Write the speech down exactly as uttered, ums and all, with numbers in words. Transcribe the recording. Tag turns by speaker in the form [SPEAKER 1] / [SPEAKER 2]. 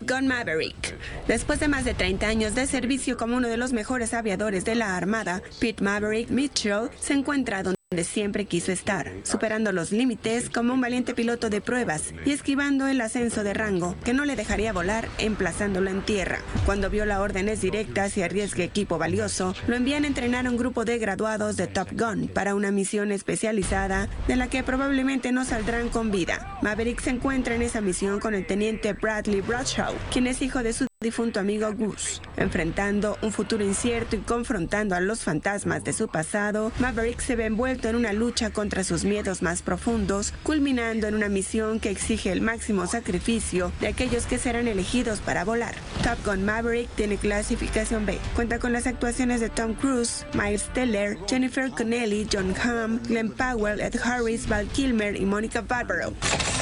[SPEAKER 1] Gun Maverick. Después de más de treinta años de servicio como uno de los mejores aviadores de la Armada, Pete Maverick Mitchell se encuentra donde siempre quiso estar, superando los límites como un valiente piloto de pruebas y esquivando el ascenso de rango que no le dejaría volar, emplazándolo en tierra. Cuando viola órdenes directas y arriesga equipo valioso, lo envían a entrenar a un grupo de graduados de Top Gun para una misión especializada de la que probablemente no saldrán con vida. Maverick se encuentra en esa misión con el teniente Bradley Bradshaw, quien es hijo de su difunto amigo Gus. Enfrentando un futuro incierto y confrontando a los fantasmas de su pasado, Maverick se ve envuelto en una lucha contra sus miedos más profundos, culminando en una misión que exige el máximo sacrificio de aquellos que serán elegidos para volar. Top Gun Maverick tiene clasificación B. Cuenta con las actuaciones de Tom Cruise, Miles Teller, Jennifer Connelly, John Hamm, Glenn Powell, Ed Harris, Val Kilmer y Monica Barbaro.